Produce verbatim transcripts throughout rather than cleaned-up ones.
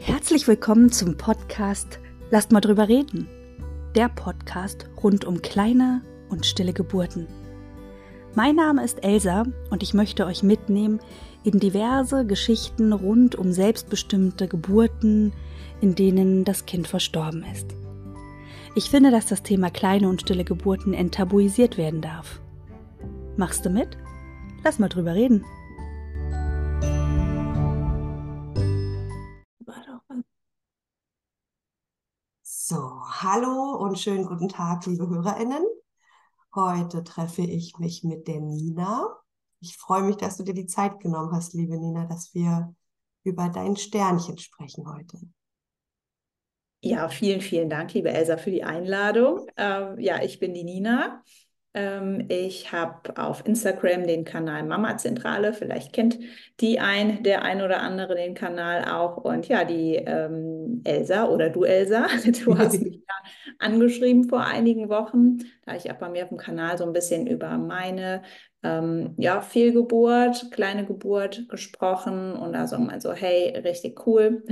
Herzlich willkommen zum Podcast Lasst mal drüber reden. Der Podcast rund um kleine und stille Geburten. Mein Name ist Elsa und ich möchte euch mitnehmen in diverse Geschichten rund um selbstbestimmte Geburten, in denen das Kind verstorben ist. Ich finde, dass das Thema kleine und stille Geburten enttabuisiert werden darf. Machst du mit? Lass mal drüber reden. So, hallo und schönen guten Tag, liebe HörerInnen. Heute treffe ich mich mit der Nina. Ich freue mich, dass du dir die Zeit genommen hast, liebe Nina, dass wir über dein Sternchen sprechen heute. Ja, vielen, vielen Dank, liebe Elsa, für die Einladung. Ähm, ja, ich bin die Nina. Ähm, ich habe auf Instagram den Kanal Mama Zentrale. Vielleicht kennt die ein, der ein oder andere den Kanal auch. Und ja, die ähm, Elsa oder du Elsa, du hast mich ja angeschrieben vor einigen Wochen. Da ich auch bei mir auf dem Kanal so ein bisschen über meine ähm, ja, Fehlgeburt, kleine Geburt gesprochen und da so mal so, hey, richtig cool.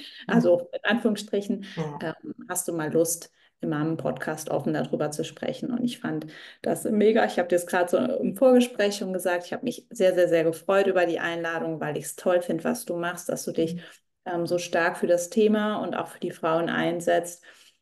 Also in Anführungsstrichen, Ja, ähm, hast du mal Lust, in meinem Podcast offen darüber zu sprechen? Und ich fand das mega. Ich habe dir das gerade so im Vorgespräch schon gesagt. Ich habe mich sehr, sehr, sehr gefreut über die Einladung, weil ich es toll finde, was du machst, dass du dich ähm, so stark für das Thema und auch für die Frauen einsetzt.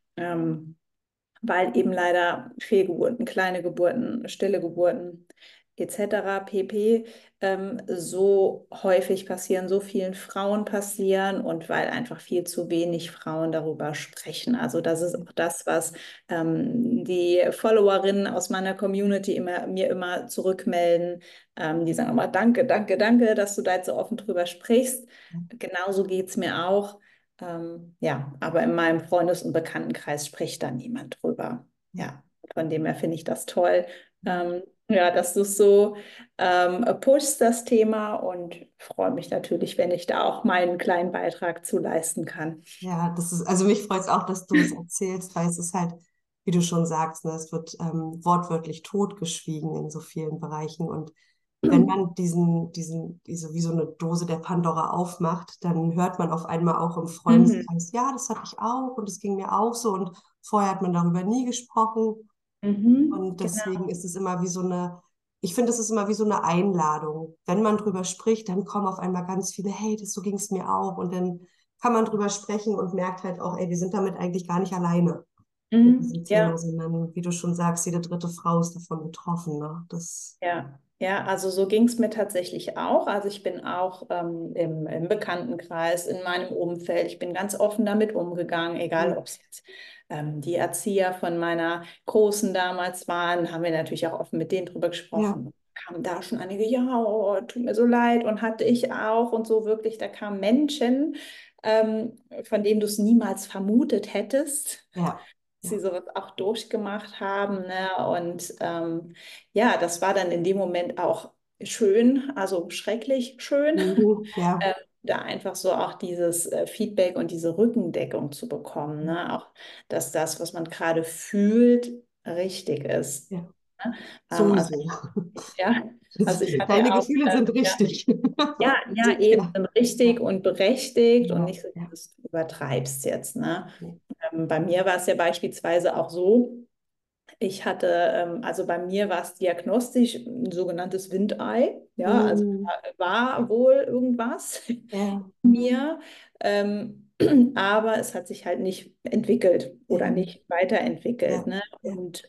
Ähm, weil eben leider Fehlgeburten, kleine Geburten, stille Geburten et cetera pp. Ähm, so häufig passieren, so vielen Frauen passieren und weil einfach viel zu wenig Frauen darüber sprechen. Also das ist auch das, was ähm, die Followerinnen aus meiner Community immer, mir immer zurückmelden. Ähm, die sagen immer, danke, danke, danke, dass du da jetzt so offen drüber sprichst. Genauso geht es mir auch. Ähm, ja, aber in meinem Freundes- und Bekanntenkreis spricht da niemand drüber. Ja, von dem her finde ich das toll. Ähm, ja, dass du es so ähm, pushst, das Thema, und freue mich natürlich, wenn ich da auch meinen kleinen Beitrag zu leisten kann. ja, das ist, also mich freut es auch, dass du es erzählst, weil es ist halt, wie du schon sagst, ne, es wird ähm, wortwörtlich totgeschwiegen in so vielen Bereichen. Und wenn man diesen, diesen, diese, wie so eine Dose der Pandora aufmacht, dann hört man auf einmal auch im Mhm. Freundeskreis, ja, das hatte ich auch und es ging mir auch so und vorher hat man darüber nie gesprochen. Mhm. Und deswegen Genau. ist es immer wie so eine, ich finde, es ist immer wie so eine Einladung. Wenn man drüber spricht, dann kommen auf einmal ganz viele, hey, das, so ging es mir auch. Und dann kann man drüber sprechen und merkt halt auch, ey, wir sind damit eigentlich gar nicht alleine mit Mhm. diesem Thema, Ja. sondern wie du schon sagst, jede dritte Frau ist davon betroffen. Ne? Das, Ja, ja, also so ging es mir tatsächlich auch. Also ich bin auch ähm, im, im Bekanntenkreis, in meinem Umfeld, ich bin ganz offen damit umgegangen, egal ob es jetzt ähm, die Erzieher von meiner Großen damals waren, haben wir natürlich auch offen mit denen drüber ja, gesprochen. Kamen da schon einige, ja, oh, tut mir so leid, und hatte ich auch und so wirklich, da kamen Menschen, ähm, von denen du es niemals vermutet hättest, ja, sie ja, sowas auch durchgemacht haben, ne? Und ähm, ja, das war dann in dem Moment auch schön, also schrecklich schön, mhm, ja, äh, da einfach so auch dieses äh, Feedback und diese Rückendeckung zu bekommen, ne? Auch, dass das, was man gerade fühlt, richtig ist. ja, Ne? Ähm, also sowieso. ja, also ich hatte Deine ja auch, Gefühle äh, sind ja, richtig. ja, ja, eben, Ja, sind richtig und berechtigt und ja, nicht so ja, dieses, du übertreibst jetzt, ne? ja. Ähm, bei mir war es ja beispielsweise auch so, ich hatte, ähm, also bei mir war es diagnostisch ein sogenanntes Windei. Ja, also Mhm, da war wohl irgendwas ja, in mir. Ähm, aber es hat sich halt nicht entwickelt oder ja, nicht weiterentwickelt. ja, Ne? ja, Und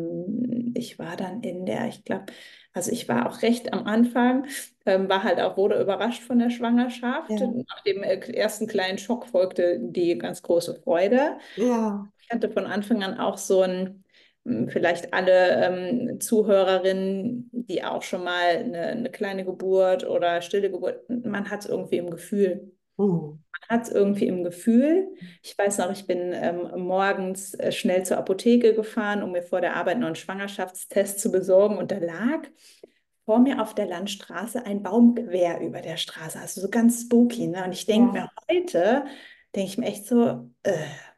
ähm, ich war dann in der, ich glaube, also ich war auch recht am Anfang, ähm, war halt auch, wurde überrascht von der Schwangerschaft. ja, Nach dem äh, ersten kleinen Schock folgte die ganz große Freude. ja, Ich hatte von Anfang an auch so ein, m, vielleicht alle ähm, Zuhörerinnen, die auch schon mal eine, eine kleine Geburt oder stille Geburt, man hat es irgendwie im Gefühl. mhm, Man hat es irgendwie im Gefühl. Ich weiß noch, ich bin ähm, morgens äh, schnell zur Apotheke gefahren, um mir vor der Arbeit noch einen Schwangerschaftstest zu besorgen. Und da lag vor mir auf der Landstraße ein Baum quer über der Straße. Also so ganz spooky. Ne? Und ich denke ja, mir heute, denke ich mir echt so, äh,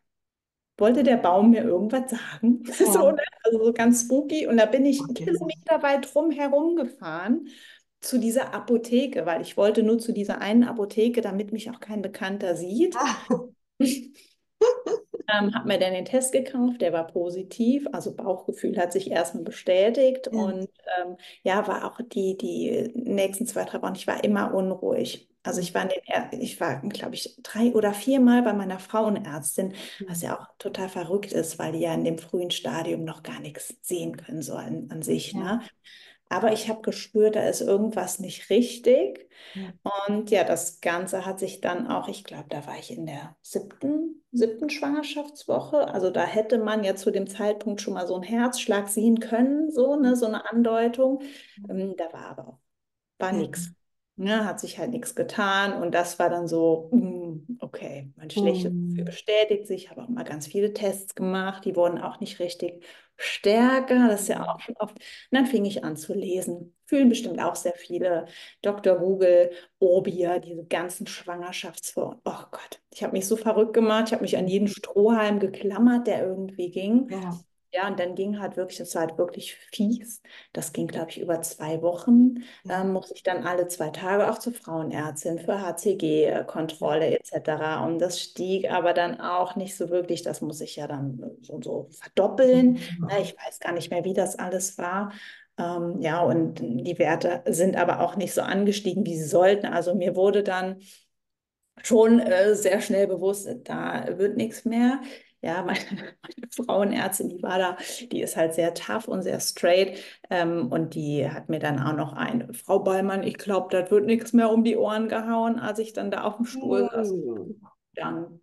wollte der Baum mir irgendwas sagen? So, ja, ne? Also so ganz spooky. Und da bin ich okay. kilometerweit drum herum gefahren. zu dieser Apotheke, weil ich wollte nur zu dieser einen Apotheke, damit mich auch kein Bekannter sieht. Ähm, habe mir dann den Test gekauft, der war positiv, also Bauchgefühl hat sich erstmal bestätigt Ja. und ähm, ja, war auch die, die nächsten zwei, drei Wochen, ich war immer unruhig. Also ich war, in den, Er- ich war, glaube ich, drei oder viermal bei meiner Frauenärztin, was ja auch total verrückt ist, weil die ja in dem frühen Stadium noch gar nichts sehen können so an, an sich, Ja. ne? Aber ich habe gespürt, da ist irgendwas nicht richtig. Ja. Und ja, das Ganze hat sich dann auch, ich glaube, da war ich in der siebten, siebten Schwangerschaftswoche. Also da hätte man ja zu dem Zeitpunkt schon mal so einen Herzschlag sehen können, so, ne, so eine Andeutung. Ähm, da war aber auch, war Ja. nichts. Ne, hat sich halt nichts getan. Und das war dann so, mm, okay, mein schlechtes Gefühl Hm. bestätigt sich. Ich habe auch mal ganz viele Tests gemacht, die wurden auch nicht richtig stärker. Das ist ja auch schon oft. Und dann fing ich an zu lesen. Fühlen bestimmt auch sehr viele. Doktor Google, Obia, diese ganzen Schwangerschaftsvor. Oh Gott, ich habe mich so verrückt gemacht. Ich habe mich an jeden Strohhalm geklammert, der irgendwie ging. Ja. Ja, und dann ging halt wirklich, das war halt wirklich fies. Das ging, glaube ich, über zwei Wochen. Ja. Ähm, musste ich dann alle zwei Tage auch zur Frauenärztin für H C G-Kontrolle et cetera. Und das stieg aber dann auch nicht so wirklich. Das muss ich ja dann so, so verdoppeln. Na, ich weiß gar nicht mehr, wie das alles war. Ähm, ja, und die Werte sind aber auch nicht so angestiegen, wie sie sollten. Also mir wurde dann schon äh, sehr schnell bewusst, da wird nichts mehr. Ja, meine, meine Frauenärztin, die war da, die ist halt sehr tough und sehr straight. Ähm, und die hat mir dann auch noch eine, Frau Ballmann, ich glaube, das wird nichts mehr um die Ohren gehauen, als ich dann da auf dem Stuhl saß. Hm. Danke.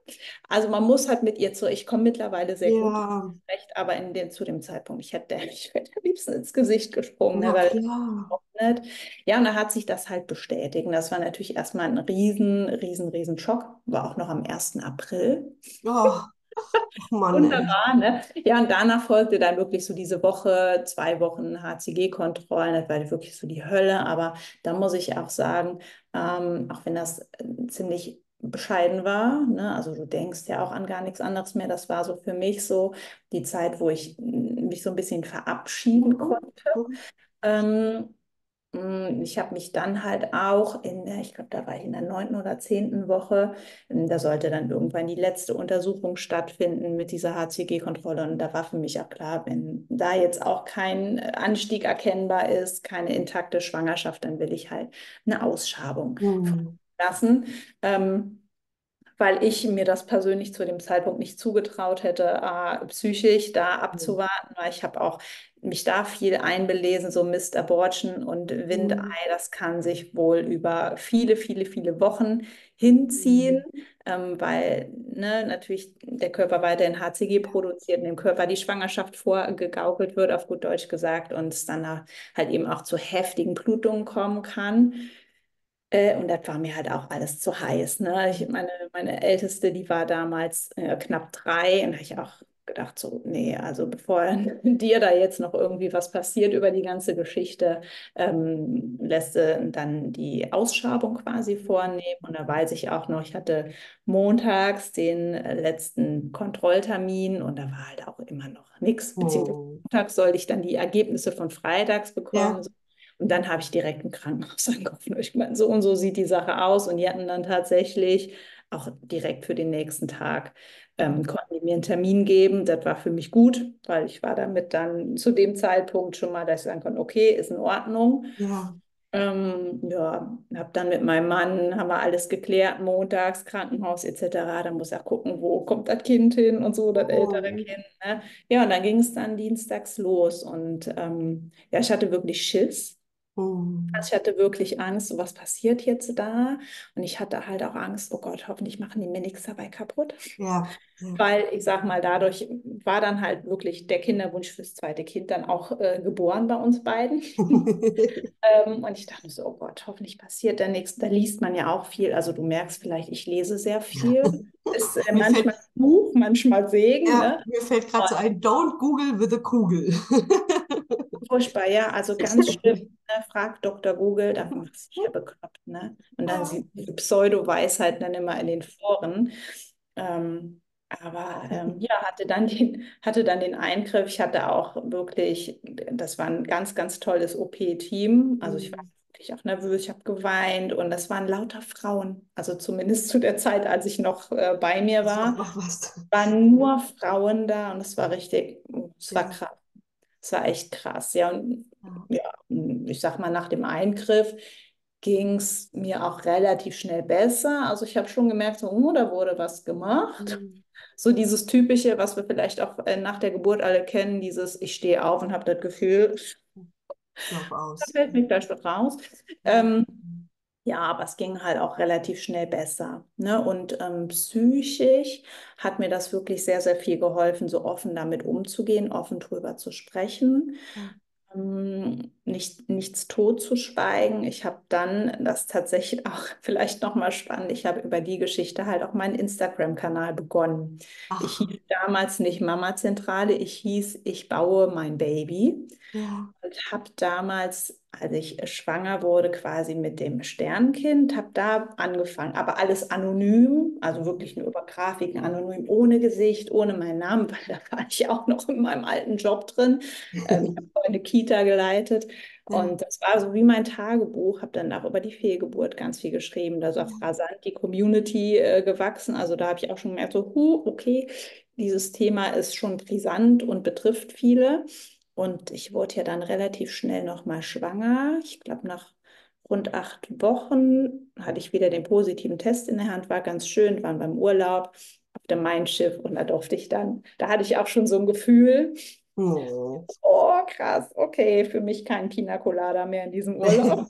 Also man muss halt mit ihr zu, ich komme mittlerweile sehr gut Ja. zurecht, aber in den, zu dem Zeitpunkt, ich hätte, ich hätte am liebsten ins Gesicht gesprungen, ne, Ja, weil klar. nicht. Ja, und da hat sich das halt bestätigt. Und das war natürlich erstmal ein riesen, riesen, riesen Schock. War auch noch am ersten April. Oh, ach Mann, ey. Wunderbar, ne? Ja, und danach folgte dann wirklich so diese Woche, zwei Wochen H C G-Kontrollen. Das war wirklich so die Hölle. Aber da muss ich auch sagen, ähm, auch wenn das äh, ziemlich bescheiden war, ne? Also du denkst ja auch an gar nichts anderes mehr. Das war so für mich so die Zeit, wo ich mm, mich so ein bisschen verabschieden Mhm. konnte. Mhm. Ähm, Mm, Ich habe mich dann halt auch in der, ich glaube, da war ich in der neunten oder zehnten Woche, ähm, da sollte dann irgendwann die letzte Untersuchung stattfinden mit dieser H C G-Kontrolle. Und da war für mich auch klar, wenn da jetzt auch kein Anstieg erkennbar ist, keine intakte Schwangerschaft, dann will ich halt eine Ausschabung Hm. lassen. Ähm, weil ich mir das persönlich zu dem Zeitpunkt nicht zugetraut hätte, äh, psychisch da Hm. abzuwarten, weil ich habe auch mich da viel einbelesen, so Mist Abortion und Windei, Hm. das kann sich wohl über viele, viele, viele Wochen hinziehen, ähm, weil ne, natürlich der Körper weiterhin H C G produziert und dem Körper die Schwangerschaft vorgegaukelt wird, auf gut Deutsch gesagt, und es dann halt eben auch zu heftigen Blutungen kommen kann. Äh, und das war mir halt auch alles zu heiß. Ne? Ich, meine, meine Älteste, die war damals äh, knapp drei und da habe ich auch gedacht, so, nee, also bevor dir da jetzt noch irgendwie was passiert über die ganze Geschichte, ähm, lässt du dann die Ausschabung quasi vornehmen. Und da weiß ich auch noch, ich hatte montags den äh, letzten Kontrolltermin und da war halt auch immer noch nichts. Beziehungsweise Hm. montags sollte ich dann die Ergebnisse von freitags bekommen. Ja. Und dann habe ich direkt im Krankenhaus angerufen. Ich meine, so und so sieht die Sache aus. Und die hatten dann tatsächlich auch direkt für den nächsten Tag, ähm, konnten die mir einen Termin geben. Das war für mich gut, weil ich war damit dann zu dem Zeitpunkt schon mal, dass ich sagen konnte, okay, ist in Ordnung. Ja. Ähm, ja, habe dann mit meinem Mann, haben wir alles geklärt, montags, Krankenhaus et cetera. Da muss er gucken, wo kommt das Kind hin und so, das ältere Hm. Kind. Ne? Ja, und dann ging es dann dienstags los. Und ähm, ja, ich hatte wirklich Schiss. Also Hm. ich hatte wirklich Angst, so was passiert jetzt da? Und ich hatte halt auch Angst, oh Gott, hoffentlich machen die mir nichts dabei kaputt. Ja. Ja. Weil ich sag mal, dadurch war dann halt wirklich der Kinderwunsch fürs zweite Kind dann auch äh, geboren bei uns beiden. Ähm, und ich dachte mir so, oh Gott, hoffentlich passiert da nichts. Da liest man ja auch viel. Also du merkst vielleicht, ich lese sehr viel. Ist äh, Mir fällt, manchmal Fluch, manchmal Segen, ja, ne? mir fällt gerade so ein, don't Google with a Kugel. Furchtbar, ja, also ganz schlimm. Ne? Frag Doktor Google, da machst du dich ja bekloppt, ne? Und dann Ja. sieht diese Pseudo-Weisheit dann immer in den Foren. Ähm, aber ähm, ja, hatte dann den, hatte dann den Eingriff. Ich hatte auch wirklich, das war ein ganz, ganz tolles O P-Team. Also ich war Hm. wirklich auch nervös, ich habe geweint und das waren lauter Frauen. Also zumindest zu der Zeit, als ich noch äh, bei mir Das macht war, auch was. waren nur Frauen da und es war richtig, es war Ja, krass. Es war echt krass. Ja, und ja. ja, ich sag mal, nach dem Eingriff ging es mir auch relativ schnell besser. Also ich habe schon gemerkt, so, oh, da wurde was gemacht. Hm. So dieses Typische, was wir vielleicht auch äh, nach der Geburt alle kennen, dieses ich stehe auf und habe das Gefühl, Glaub da aus. fällt mich gleich was raus. Ja. Ähm, ja, aber es ging halt auch relativ schnell besser. Ne? Und ähm, psychisch hat mir das wirklich sehr, sehr viel geholfen, so offen damit umzugehen, offen drüber zu sprechen, Ja. ähm, nicht, nichts totzuschweigen. Ich habe dann, das tatsächlich auch vielleicht nochmal spannend, ich habe über die Geschichte halt auch meinen Instagram-Kanal begonnen. Ich Ach, hieß damals nicht Mama-Zentrale, ich hieß Ich baue mein Baby. ja. Und habe damals, als ich schwanger wurde, quasi mit dem Sternkind, habe da angefangen, aber alles anonym, also wirklich nur über Grafiken, anonym, ohne Gesicht, ohne meinen Namen, weil da war ich auch noch in meinem alten Job drin. Ähm, ich habe eine Kita geleitet Ja. und das war so wie mein Tagebuch, habe dann auch über die Fehlgeburt ganz viel geschrieben, da ist auch Ja. rasant die Community äh, gewachsen, also da habe ich auch schon gemerkt, so, huh, okay, dieses Thema ist schon brisant und betrifft viele. Und ich wurde ja dann relativ schnell nochmal schwanger. Ich glaube, nach rund acht Wochen hatte ich wieder den positiven Test in der Hand, war ganz schön, waren beim Urlaub auf dem Main-Schiff und da durfte ich dann, da hatte ich auch schon so ein Gefühl, Oh. oh krass, okay, für mich kein Pina Colada mehr in diesem Urlaub.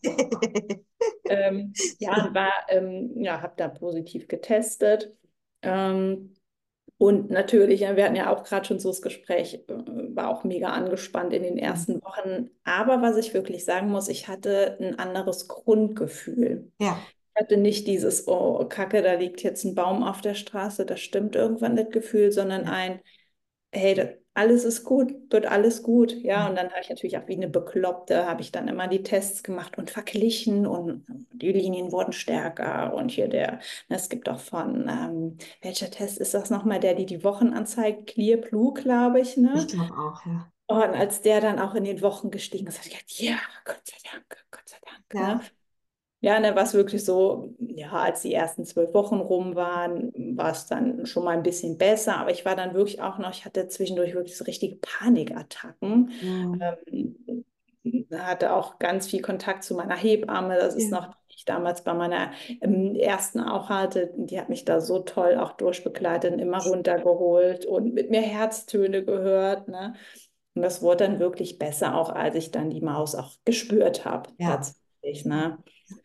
Ähm, ja, war, ähm, ja, habe da positiv getestet. Ähm, und natürlich, ja, wir hatten ja auch gerade schon so das Gespräch, äh, war auch mega angespannt in den ersten Wochen. Aber was ich wirklich sagen muss, ich hatte ein anderes Grundgefühl. Ja, Ich hatte nicht dieses, oh, Kacke, da liegt jetzt ein Baum auf der Straße, das stimmt irgendwann das Gefühl, sondern ja, ein, hey, das, alles ist gut, wird alles gut. Ja, ja. und dann habe ich natürlich auch wie eine Bekloppte, habe ich dann immer die Tests gemacht und verglichen und die Linien wurden stärker und hier der, ne, es gibt auch von, ähm, welcher Test ist das nochmal, der, die die Wochen anzeigt, Clear Blue, glaube ich, Ich ne? glaube auch, ja. Und als der dann auch in den Wochen gestiegen ist, habe ich gedacht, ja, Gott sei Dank, Gott sei Dank, ne? Ja, Ja, und dann war es wirklich so, ja, als die ersten zwölf Wochen rum waren, war es dann schon mal ein bisschen besser. Aber ich war dann wirklich auch noch, ich hatte zwischendurch wirklich so richtige Panikattacken. hm. Ähm, hatte auch ganz viel Kontakt zu meiner Hebamme. Das ist noch, Ja, die ich damals bei meiner ähm, ersten auch hatte. Die hat mich da so toll auch durchbegleitet und immer runtergeholt und mit mir Herztöne gehört, ne? Und das wurde dann wirklich besser, auch als ich dann die Maus auch gespürt habe, ja. tatsächlich, ne?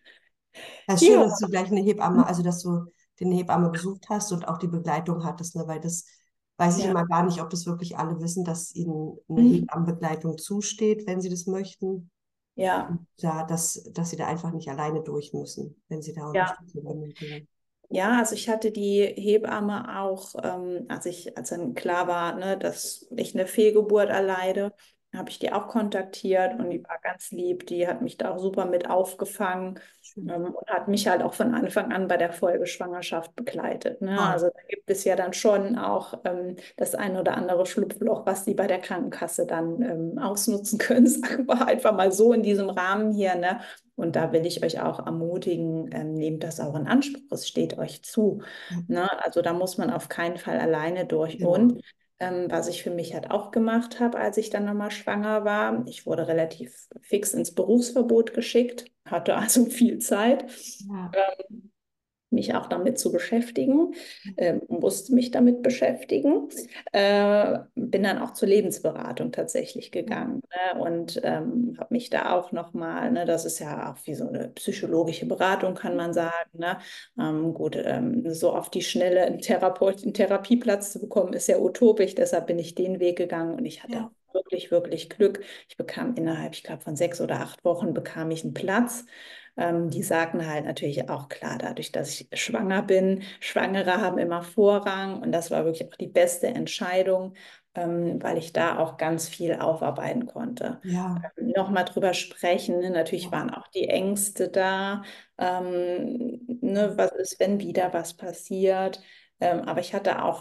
Es ist schön, Ja, dass du gleich eine Hebamme, also dass du den Hebamme besucht hast und auch die Begleitung hattest, ne? Weil das weiß ich ja. immer gar nicht, ob das wirklich alle wissen, dass ihnen eine Mhm. Hebammenbegleitung zusteht, wenn sie das möchten. Ja, Ja, dass, dass sie da einfach nicht alleine durch müssen, wenn sie da ja. Unterstützung benötigen. Ja, also ich hatte die Hebamme auch, ähm, als ich, als dann klar war, ne, dass ich eine Fehlgeburt erleide, habe ich die auch kontaktiert und die war ganz lieb. Die hat mich da auch super mit aufgefangen, Schön. ähm, und hat mich halt auch von Anfang an bei der Folgeschwangerschaft begleitet. Ne? Toll. Also da gibt es ja dann schon auch ähm, das ein oder andere Schlupfloch, was die bei der Krankenkasse dann ähm, ausnutzen können, sagen wir einfach mal so in diesem Rahmen hier. Ne? Und da will ich euch auch ermutigen, ähm, nehmt das auch in Anspruch. Es steht euch zu. Ja, Ne? Also da muss man auf keinen Fall alleine durch. genau. Und ähm, was ich für mich halt auch gemacht habe, als ich dann nochmal schwanger war, ich wurde relativ fix ins Berufsverbot geschickt, hatte also viel Zeit. Ja, Ähm, mich auch damit zu beschäftigen, ähm, musste mich damit beschäftigen, äh, bin dann auch zur Lebensberatung tatsächlich ja, gegangen, ne? Und ähm, habe mich da auch nochmal, ne, das ist ja auch wie so eine psychologische Beratung, kann man sagen, ne? Ähm, gut, ähm, so auf die Schnelle einen Therapeut, einen Therapieplatz zu bekommen, ist ja utopisch, deshalb bin ich den Weg gegangen und ich hatte auch ja, wirklich, wirklich Glück. Ich bekam innerhalb, ich glaube, von sechs oder acht Wochen bekam ich einen Platz. Ähm, die sagten halt natürlich auch klar, dadurch, dass ich schwanger bin, Schwangere haben immer Vorrang und das war wirklich auch die beste Entscheidung, ähm, weil ich da auch ganz viel aufarbeiten konnte. ja, Ähm, nochmal drüber sprechen, ne? Natürlich ja, waren auch die Ängste da, ähm, ne? Was ist, wenn wieder was passiert? Ähm, aber ich hatte auch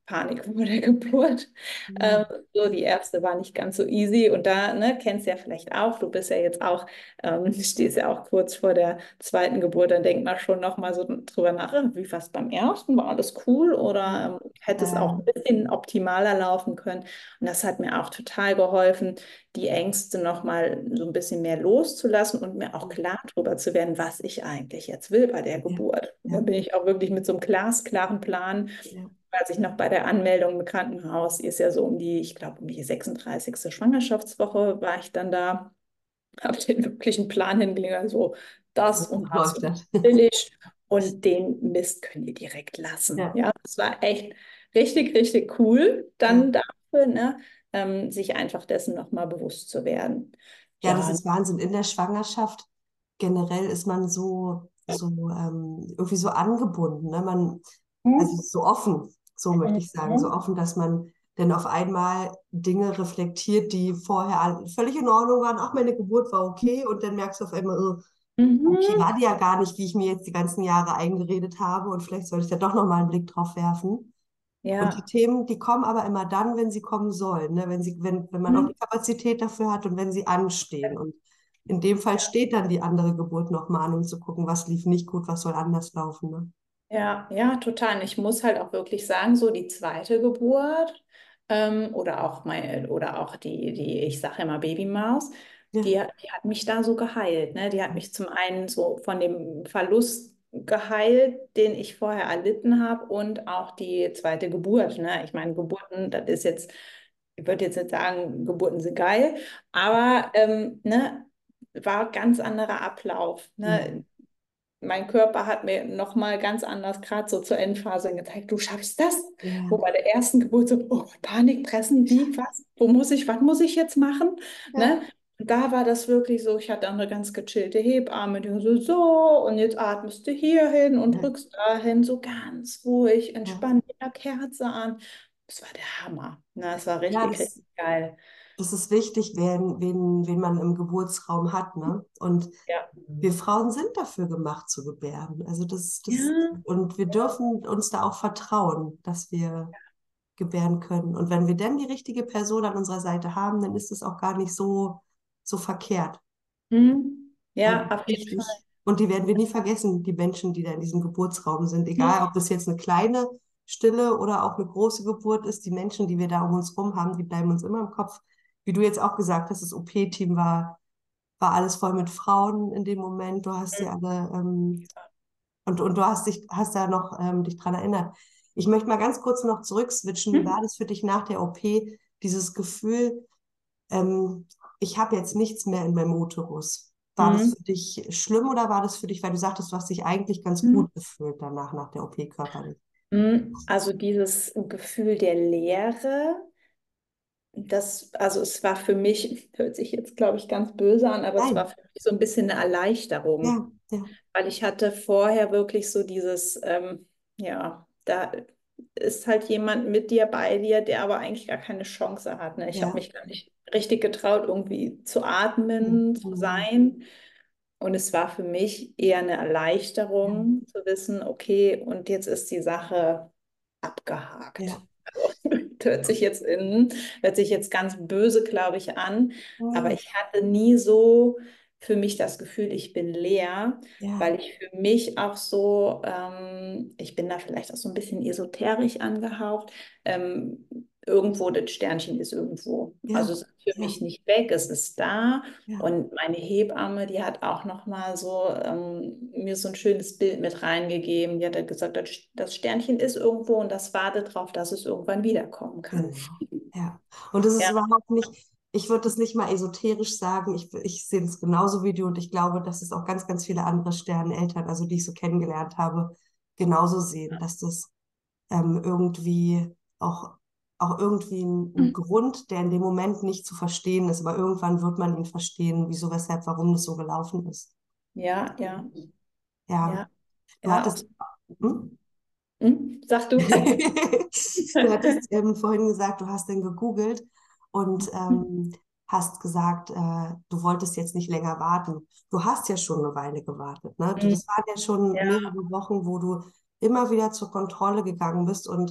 Panik vor der Geburt. Ja, Ähm, so, die erste war nicht ganz so easy. Und da, ne, kennst du ja vielleicht auch, du bist ja jetzt auch, ähm, stehst ja auch kurz vor der zweiten Geburt, dann denkt man schon noch mal so drüber nach, äh, wie war es beim ersten? War alles cool ja, oder ähm, hätte es auch ja, ein bisschen optimaler laufen können? Und das hat mir auch total geholfen, die Ängste noch mal so ein bisschen mehr loszulassen und mir auch klar darüber zu werden, was ich eigentlich jetzt will bei der ja, Geburt. Da ja, bin ich auch wirklich mit so einem glasklaren Plan, ja. als ich noch bei der Anmeldung im Krankenhaus, die ist ja so um die, ich glaube, um die sechsunddreißigste. Schwangerschaftswoche war ich dann da, habe den wirklichen Plan hingelegt, also das und das Läuft und das. das will ich und den Mist könnt ihr direkt lassen. Ja, Ja, das war echt richtig, richtig cool, ja. dann dafür, ne, ähm, sich einfach dessen nochmal bewusst zu werden. Ja, das Ja, ist Wahnsinn. In der Schwangerschaft generell ist man so, so ähm, irgendwie so angebunden, ne? Man, also mhm. so offen, so möchte ich sagen, so Mhm. offen, dass man dann auf einmal Dinge reflektiert, die vorher all- völlig in Ordnung waren. Ach, meine Geburt war okay. Und dann merkst du auf einmal, oh, okay, Mhm. war die ja gar nicht, wie ich mir jetzt die ganzen Jahre eingeredet habe. Und vielleicht sollte ich da doch nochmal einen Blick drauf werfen. Und die Ja. Themen, die kommen aber immer dann, wenn sie kommen sollen, ne? Wenn sie, wenn, wenn man auch Mhm. die Kapazität dafür hat und wenn sie anstehen. Und in dem Fall steht dann die andere Geburt nochmal an, um zu gucken, was lief nicht gut, was soll anders laufen, ne? Ja, ja, total. Und ich muss halt auch wirklich sagen, so die zweite Geburt ähm, oder auch meine, oder auch die, die, ich sage immer Babymaus, Ja, die, die hat mich da so geheilt. Ne? Die hat mich zum einen so von dem Verlust geheilt, den ich vorher erlitten habe, und auch die zweite Geburt. Ne? Ich meine, Geburten, das ist jetzt, ich würde jetzt nicht sagen, Geburten sind geil, aber ähm, ne, war ganz anderer Ablauf. ja, Ne? Mein Körper hat mir nochmal ganz anders, gerade so zur Endphase gezeigt, du schaffst das. Wo ja, bei der ersten Geburt so, oh, Panik, pressen, wie, was, wo muss ich, was muss ich jetzt machen? Ne? ja, Und da war das wirklich so, ich hatte auch eine ganz gechillte Hebamme, die so, so, und jetzt atmest du hier hin und ja, drückst dahin, so ganz ruhig, ja. entspannt mit einer Kerze an. Das war der Hammer. Ne? Das war Ja, richtig, das, richtig geil. das ist wichtig, wen, wen, wen man im Geburtsraum hat, ne? Und Ja. wir Frauen sind dafür gemacht zu gebären. Also das, das, Ja. und wir dürfen uns da auch vertrauen, dass wir gebären können. Und wenn wir dann die richtige Person an unserer Seite haben, dann ist es auch gar nicht so, so verkehrt. Hm. Weil Ja, auf jeden Fall. wichtig, und die werden wir nie vergessen, die Menschen, die da in diesem Geburtsraum sind. Egal, ob das jetzt eine kleine, stille oder auch eine große Geburt ist, die Menschen, die wir da um uns rum haben, die bleiben uns immer im Kopf. Wie du jetzt auch gesagt hast, das O P-Team war, war alles voll mit Frauen in dem Moment. Du hast sie alle, ähm, und, und du hast dich, hast da noch ähm, dich dran erinnert. Ich möchte mal ganz kurz noch zurückswitchen. Wie Hm. war das für dich nach der O P, dieses Gefühl, ähm, ich habe jetzt nichts mehr in meinem Uterus? War das Hm. für dich schlimm oder war das für dich, weil du sagtest, du hast dich eigentlich ganz Hm. gut gefühlt danach, nach der O P körperlich? Mm, Also dieses Gefühl der Leere, das, also es war für mich, hört sich jetzt, glaube ich, ganz böse an, aber es war Nein, für mich so ein bisschen eine Erleichterung, ja, ja, weil ich hatte vorher wirklich so dieses, ähm, ja, da ist halt jemand mit dir, bei dir, der aber eigentlich gar keine Chance hat. Ne? Ich habe ja, mich gar nicht richtig getraut, irgendwie zu ja, atmen, zu mm, sein. Und es war für mich eher eine ja, Erleichterung zu wissen, okay, und jetzt ist die Sache abgehakt. ja, Hört sich jetzt in, hört sich jetzt ganz böse, glaube ich, an, aber nee, ich hatte nie so für mich das Gefühl, ich bin leer, ja, weil ich für mich auch so, ähm, ich bin da vielleicht auch so ein bisschen esoterisch angehaucht, ähm, irgendwo das Sternchen ist irgendwo. Also ja, es ist für ja, mich nicht weg, es ist da. ja, Und meine Hebamme, die hat auch noch mal so ähm, mir so ein schönes Bild mit reingegeben. Die hat halt gesagt, das das Sternchen ist irgendwo und das wartet darauf, dass es irgendwann wiederkommen kann. genau, ja. Und das ist Ja, überhaupt nicht, ich würde das nicht mal esoterisch sagen, ich, ich sehe es genauso wie du und ich glaube, dass es auch ganz, ganz viele andere Sterneneltern, also die ich so kennengelernt habe, genauso sehen, dass das ähm, irgendwie auch, auch irgendwie ein, ein Grund, der in dem Moment nicht zu verstehen ist, aber irgendwann wird man ihn verstehen, wieso, weshalb, warum das so gelaufen ist. ja, ja, Ja, ja, du ja, auch. hattest, hm? Hm? Sag du. Du hattest ähm, vorhin gesagt, du hast dann gegoogelt und ähm, hast gesagt, äh, du wolltest jetzt nicht länger warten. Du hast ja schon eine Weile gewartet, ne? Du, Hm. das waren ja schon Ja, mehrere Wochen, wo du immer wieder zur Kontrolle gegangen bist und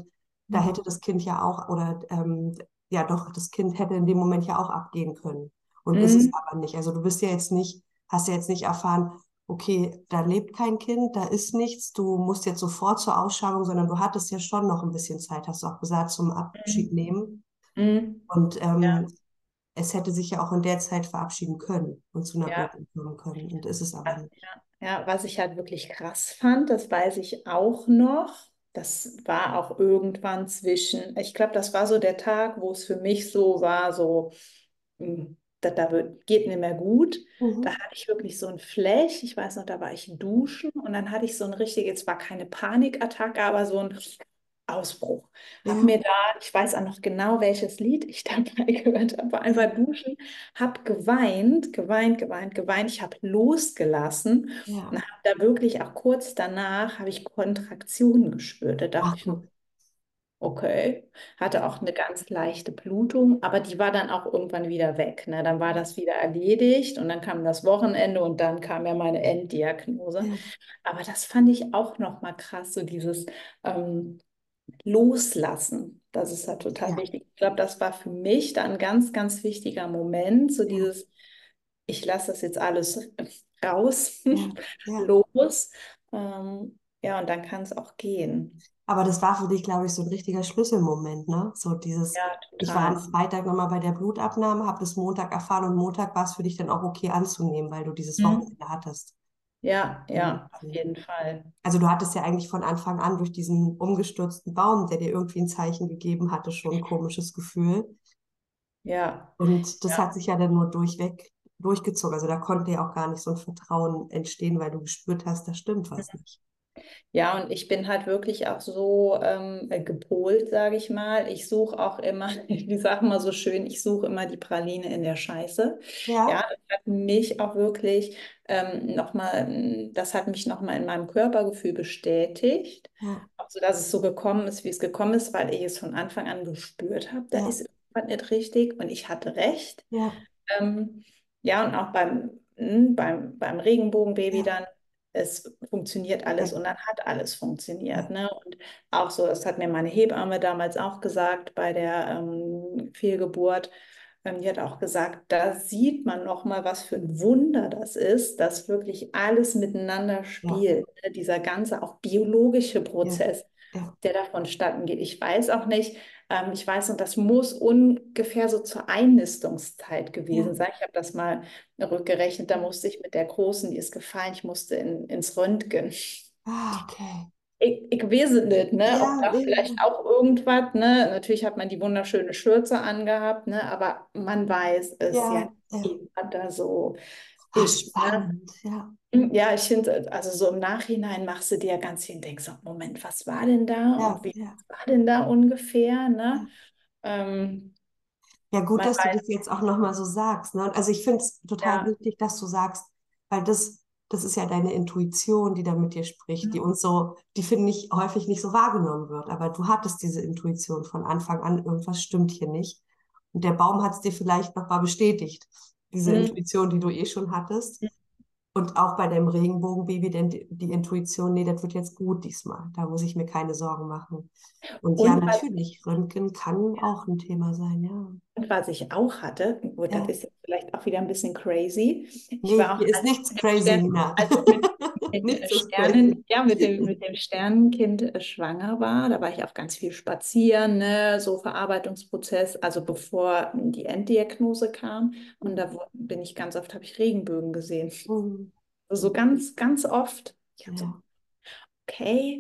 da Mhm. hätte das Kind ja auch, oder ähm, ja doch, das Kind hätte in dem Moment ja auch abgehen können. Und ist es Mhm. aber nicht. Also du bist ja jetzt nicht, hast ja jetzt nicht erfahren, okay, da lebt kein Kind, da ist nichts, du musst jetzt sofort zur Ausschabung, sondern du hattest ja schon noch ein bisschen Zeit, hast du auch gesagt, zum Abschied Mhm. nehmen. Mhm. Und Ja, ähm, es hätte sich ja auch in der Zeit verabschieden können und zu einer ja. Geburt kommen können. Und ist es aber Was, nicht. ja, ja, was ich halt wirklich krass fand, das weiß ich auch noch. Das war auch irgendwann zwischen, ich glaube, das war so der Tag, wo es für mich so war, so, hm, da, da wird, geht nicht mehr gut. Da Mhm. hatte ich wirklich so ein Flash. Ich weiß noch, da war ich duschen und dann hatte ich so ein richtiges, jetzt war keine Panikattacke, aber so ein Ausbruch. Hab Ja, mir da, ich weiß auch noch genau, welches Lied ich dabei gehört habe, war ja, einfach duschen, hab geweint, geweint, geweint, geweint. Ich habe losgelassen und ja. habe da wirklich auch kurz danach habe ich Kontraktionen gespürt. Da dachte Ach, ich, guck. okay, hatte auch eine ganz leichte Blutung, aber die war dann auch irgendwann wieder weg. Ne? Dann war das wieder erledigt und dann kam das Wochenende und dann kam ja meine Enddiagnose. Ja, Aber das fand ich auch noch mal krass, so dieses ähm, Loslassen. Das ist halt total ja, wichtig. Ich glaube, das war für mich da ein ganz, ganz wichtiger Moment, so ja, dieses, ich lasse das jetzt alles raus, ja, ja. los. Ähm, ja, und dann kann es auch gehen. Aber das war für dich, glaube ich, so ein richtiger Schlüsselmoment, ne? So dieses, Ja, ich war am total. Freitag nochmal bei der Blutabnahme, habe das Montag erfahren und Montag war es für dich dann auch okay anzunehmen, weil du dieses Hm. Wochenende hattest. Ja, Und, ja, auf ähm, jeden Fall. also du hattest ja eigentlich von Anfang an durch diesen umgestürzten Baum, der dir irgendwie ein Zeichen gegeben hatte, schon ein komisches Gefühl. Ja, Und das hat ja. sich ja dann nur durchweg durchgezogen. Also da konnte ja auch gar nicht so ein Vertrauen entstehen, weil du gespürt hast, da stimmt was nicht. Ja, und ich bin halt wirklich auch so ähm, äh, gepolt, sage ich mal. Ich suche auch immer, die sagen mal so schön, ich suche immer die Praline in der Scheiße. Ja, Ja, das hat mich auch wirklich ähm, nochmal, das hat mich nochmal in meinem Körpergefühl bestätigt. ja, Also, dass es so gekommen ist, wie es gekommen ist, weil ich es von Anfang an gespürt habe, da ja, ist irgendwas nicht richtig und ich hatte recht. ja, Ähm, ja, und auch beim, mh, beim, beim Regenbogenbaby ja, dann, es funktioniert alles ja, und dann hat alles ja, funktioniert. Ne? Und auch so, das hat mir meine Hebamme damals auch gesagt bei der ähm, Fehlgeburt. Ähm, die hat auch gesagt, da sieht man noch mal, was für ein Wunder das ist, dass wirklich alles miteinander ja, spielt. Ne? Dieser ganze auch biologische ja, Prozess, ja, der da vonstatten geht. Ich weiß auch nicht, ähm, ich weiß, und das muss ungefähr so zur Einnistungszeit gewesen ja. sein. Ich habe das mal rückgerechnet, da musste ich mit der Großen, die ist gefallen, ich musste in, ins Röntgen. Ah, okay. Ich, ich weiß es nicht, ne, ob Ja, da vielleicht ja, auch irgendwas, ne, natürlich hat man die wunderschöne Schürze angehabt, ne, aber man weiß es ja ja, ja. nicht, was da so Ah, ist, ne. spannend, ja, Ja, ich finde, also so im Nachhinein machst du dir ja ganz viel und denkst, so, Moment, was war denn da und ja, wie ja, was war denn da ungefähr, ne? ja. Ähm, Ja, gut, man dass du weiß, das jetzt auch nochmal so sagst, ne? Also ich finde es total ja. wichtig, dass du sagst, weil das, das ist ja deine Intuition, die da mit dir spricht, die Mhm. uns so, die finde ich häufig nicht so wahrgenommen wird. Aber du hattest diese Intuition von Anfang an, irgendwas stimmt hier nicht. Und der Baum hat es dir vielleicht nochmal bestätigt, diese Mhm. Intuition, die du eh schon hattest. Und auch bei dem Regenbogenbaby, denn die, die Intuition, nee, das wird jetzt gut diesmal. Da muss ich mir keine Sorgen machen. Und ja, Und was, natürlich, Röntgen kann auch ein Thema sein, ja. und was ich auch hatte, gut, das Ja. ist jetzt vielleicht auch wieder ein bisschen crazy. Ich Nee, war auch hier ist als nichts mit dem crazy, Stern, Nina. als ich mit, mit dem Nichts ist crazy. Sternen, ja, mit dem, mit dem Sternenkind äh, schwanger war, da war ich auch ganz viel spazieren, ne, so Verarbeitungsprozess, also bevor die Enddiagnose kam. Und da wo- bin ich ganz oft, habe ich Regenbögen gesehen. Mhm. So ganz, ganz oft. Ich habe so, Ja. okay,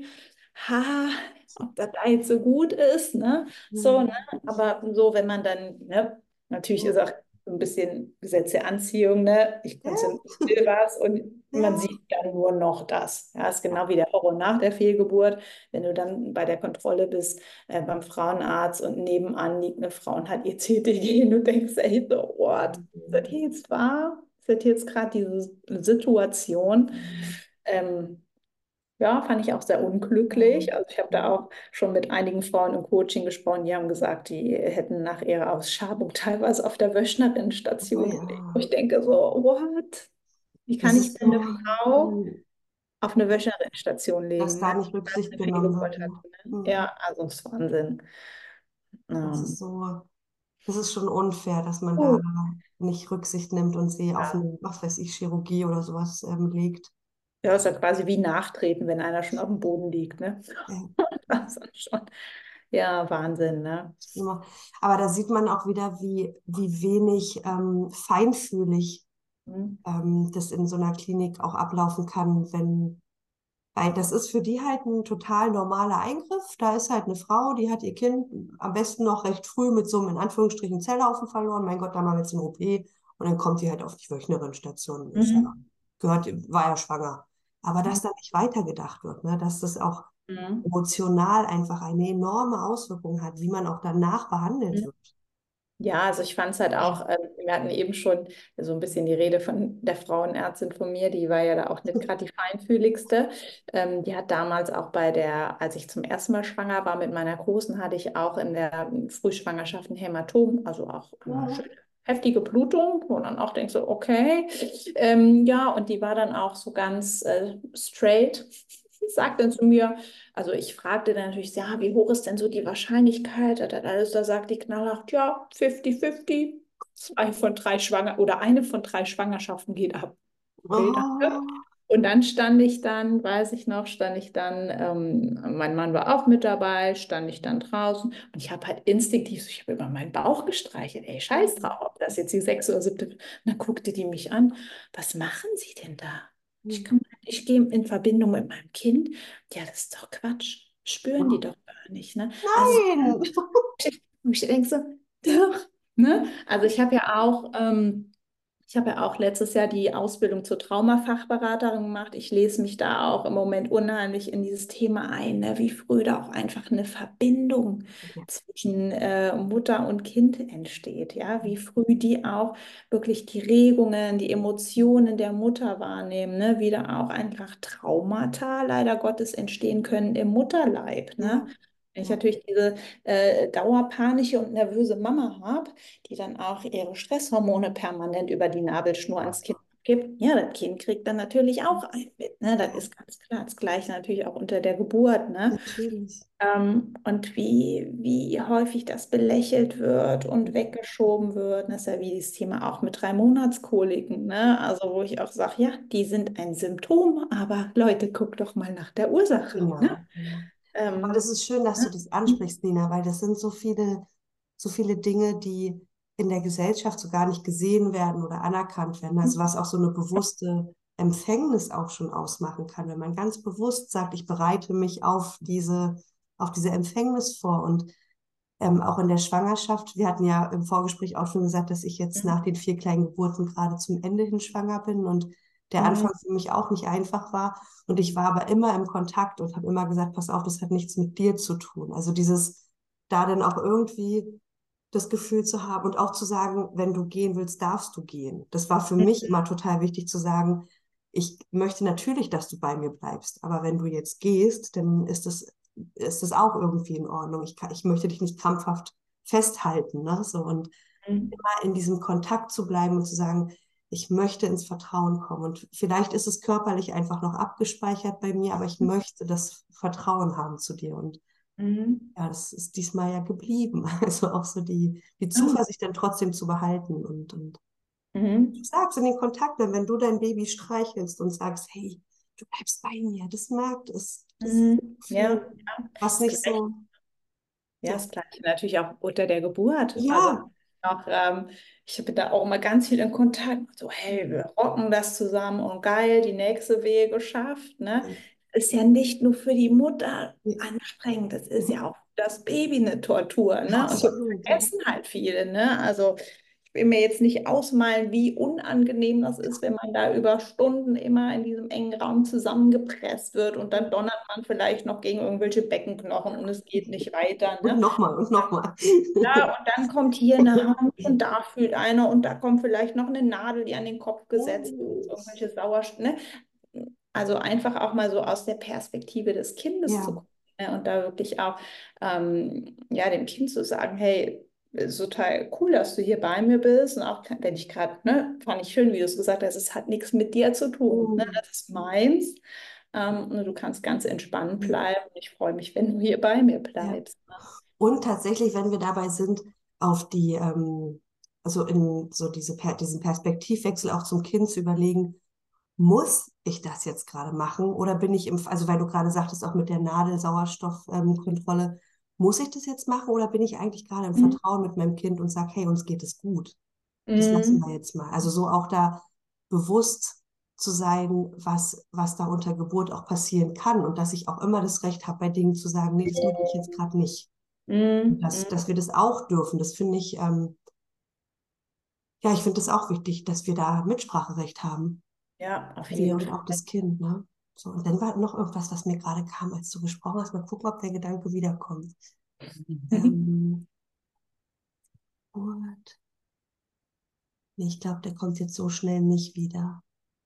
ha, ob das da jetzt so gut ist, ne? So, ne? Mhm. Aber so, wenn man dann, ne, natürlich Ja. ist auch so ein bisschen Gesetz der Anziehung, ne? Ich Ja. konnte, ich will was und man Ja. sieht dann nur noch das. Ja, ist genau Ja. wie der Horror nach der Fehlgeburt, wenn du dann bei der Kontrolle bist, äh, beim Frauenarzt und nebenan liegt eine Frau und hat ihr C T G und du denkst, ey, so, what? Ist das hier jetzt wahr? Ist das jetzt gerade diese Situation? Mhm. Ähm, ja, fand ich auch sehr unglücklich. Also ich habe da auch schon mit einigen Frauen im Coaching gesprochen, die haben gesagt, die hätten nach ihrer Ausschabung teilweise auf der Oh Wöchnerinnenstation gelegen. Wo ja. ich denke so, what? Wie Das kann ich ist denn eine so, Frau mhm. auf eine Wöchnerinnenstation dass legen, da ne? nicht Was Rücksicht eine für die genommen wird. Geburt Ne? hatte, ne? Mhm. Ja, also das ist Wahnsinn. Das ist Ähm, so, das ist schon unfair, dass man da uh, nicht Rücksicht nimmt und sie auf ja. eine, was weiß ich, Chirurgie oder sowas ähm, legt. Ja, ist ja quasi wie Nachtreten, wenn einer schon auf dem Boden liegt, ne? Ja, Das ist schon, ja, Wahnsinn, ne? immer. Aber da sieht man auch wieder, wie, wie wenig ähm, feinfühlig Mhm. ähm, das in so einer Klinik auch ablaufen kann, wenn, weil das ist für die halt ein total normaler Eingriff. Da ist halt eine Frau, die hat ihr Kind am besten noch recht früh mit so einem, in Anführungsstrichen, Zellhaufen verloren. Mein Gott, da mal jetzt ein O P und dann kommt die halt auf die Wöchnerinnenstation. Ist ja, Mhm. gehört, war ja schwanger. Aber dass da nicht weitergedacht wird, ne, dass das auch Mhm. emotional einfach eine enorme Auswirkung hat, wie man auch danach behandelt Mhm. wird. Ja, also ich fand es halt auch, ähm, wir hatten eben schon so ein bisschen die Rede von der Frauenärztin von mir, die war ja da auch nicht gerade die feinfühligste. Ähm, die hat damals auch bei der, als ich zum ersten Mal schwanger war mit meiner Großen, hatte ich auch in der Frühschwangerschaft ein Hämatom, also auch eine Ja. schöne, heftige Blutung, wo dann auch denkst so, okay. Ähm, ja, und die war dann auch so ganz äh, straight, sagt dann zu mir, also ich fragte dann natürlich, ja, wie hoch ist denn so die Wahrscheinlichkeit? Da, da, da sagt die knallhart, ja, fünfzig fünfzig. Zwei von drei Schwanger oder eine von drei Schwangerschaften geht ab. Okay, danke. Oh, Und dann stand ich dann, weiß ich noch, stand ich dann, ähm, mein Mann war auch mit dabei, stand ich dann draußen und ich habe halt instinktiv, so, ich habe über meinen Bauch gestreichelt, ey, scheiß drauf, ob das jetzt die sechste oder siebte. Und dann guckte die mich an, was machen Sie denn da? Ich, komm, ich gehe in Verbindung mit meinem Kind. Ja, das ist doch Quatsch. Spüren die doch gar nicht, ne? Also, nein! ich denke so, doch, ne? Also ich habe ja auch, ähm, ich habe ja auch letztes Jahr die Ausbildung zur Traumafachberaterin gemacht. Ich lese mich da auch im Moment unheimlich in dieses Thema ein, ne? Wie früh da auch einfach eine Verbindung Ja. zwischen äh, Mutter und Kind entsteht, ja? Wie früh die auch wirklich die Regungen, die Emotionen der Mutter wahrnehmen, ne? Wie da auch einfach Traumata leider Gottes entstehen können im Mutterleib, ne? Ja, Wenn ich ja, natürlich diese äh, dauerpanische und nervöse Mama habe, die dann auch ihre Stresshormone permanent über die Nabelschnur ans Kind gibt. Ja, das Kind kriegt dann natürlich auch ein mit. Ne? Das ist ganz klar. Das Gleiche natürlich auch unter der Geburt. Ne? natürlich. Ähm, und wie, wie häufig das belächelt wird und weggeschoben wird. Das ist ja wie dieses Thema auch mit drei Monatskoliken. Ne? Also wo ich auch sage, ja, die sind ein Symptom, aber Leute, guckt doch mal nach der Ursache. Ne? Genau. Genau. Aber das Ähm, ist schön, dass du ne? das ansprichst, Nina, weil das sind so viele, so viele Dinge, die in der Gesellschaft so gar nicht gesehen werden oder anerkannt werden. Also was auch so eine bewusste Empfängnis auch schon ausmachen kann, wenn man ganz bewusst sagt, ich bereite mich auf diese, auf diese Empfängnis vor. Und ähm, auch in der Schwangerschaft, wir hatten ja im Vorgespräch auch schon gesagt, dass ich jetzt nach den vier kleinen Geburten gerade zum Ende hin schwanger bin und der Mhm. Anfang für mich auch nicht einfach war. Und ich war aber immer im Kontakt und habe immer gesagt, pass auf, das hat nichts mit dir zu tun. Also dieses, da dann auch irgendwie das Gefühl zu haben und auch zu sagen, wenn du gehen willst, darfst du gehen. Das war für mich immer total wichtig zu sagen, ich möchte natürlich, dass du bei mir bleibst, aber wenn du jetzt gehst, dann ist das, ist das auch irgendwie in Ordnung. Ich kann, ich möchte dich nicht krampfhaft festhalten, ne? So, und Mhm. immer in diesem Kontakt zu bleiben und zu sagen, ich möchte ins Vertrauen kommen. Und vielleicht ist es körperlich einfach noch abgespeichert bei mir, aber ich möchte das Vertrauen haben zu dir. Und Mhm. ja, das ist diesmal ja geblieben. Also auch so die, die Mhm. Zuversicht dann trotzdem zu behalten. Und, und du Mhm. sagst in den Kontakt, wenn wenn du dein Baby streichelst und sagst, hey, du bleibst bei mir, das merkt es. Das Mhm. Ja, Gefühl, ja. was Das nicht Gleiche, so, ja, ja, das Gleiche natürlich auch unter der Geburt. Also ja, auch, ähm, ich habe da auch immer ganz viel in Kontakt. So, hey, wir rocken das zusammen und geil, die nächste Wehe geschafft. Ne? Ist ja nicht nur für die Mutter ja, anstrengend, das ist ja auch für das Baby eine Tortur. Ne? Und das absolut, ja. vergessen halt viele. Ne? Also ich will mir jetzt nicht ausmalen, wie unangenehm das ist, wenn man da über Stunden immer in diesem engen Raum zusammengepresst wird und dann donnert man vielleicht noch gegen irgendwelche Beckenknochen und es geht nicht weiter. Und Ne? nochmal und nochmal. Ja, und dann kommt hier eine Hand und da fühlt einer und da kommt vielleicht noch eine Nadel, die an den Kopf gesetzt ist, irgendwelche Sauerstoff, ne? Also einfach auch mal so aus der Perspektive des Kindes zu Ja, gucken, ne? Und da wirklich auch ähm, ja, dem Kind zu sagen, hey, ist total cool, dass du hier bei mir bist. Und auch wenn ich gerade, ne, fand ich schön, wie du es gesagt hast, es hat nichts mit dir zu tun. Ne? mm, Das ist meins. Ähm, und du kannst ganz entspannt Ja. bleiben. Ich freue mich, wenn du hier bei mir Ja. bleibst. Ne? Und tatsächlich, wenn wir dabei sind, auf die, ähm, also in so diese, per- diesen Perspektivwechsel auch zum Kind zu überlegen, muss ich das jetzt gerade machen oder bin ich im, also weil du gerade sagtest, auch mit der Nadel, Sauerstoffkontrolle, muss ich das jetzt machen oder bin ich eigentlich gerade im Mhm. Vertrauen mit meinem Kind und sage, hey, uns geht es gut. Das lassen wir Mhm. jetzt mal. Also so auch da bewusst zu sein, was, was da unter Geburt auch passieren kann und dass ich auch immer das Recht habe, bei Dingen zu sagen, nee, das möchte ich jetzt gerade nicht. Und Mhm. dass, dass wir das auch dürfen, das finde ich, ähm, ja, ich finde das auch wichtig, dass wir da Mitspracherecht haben. Ja, auf Wir jeden und Fall. auch das Kind, ne? So, und dann war noch irgendwas, was mir gerade kam, als du gesprochen hast. Mal gucken, ob der Gedanke wiederkommt. Ähm, Geburt. Nee, ich glaube, der kommt jetzt so schnell nicht wieder.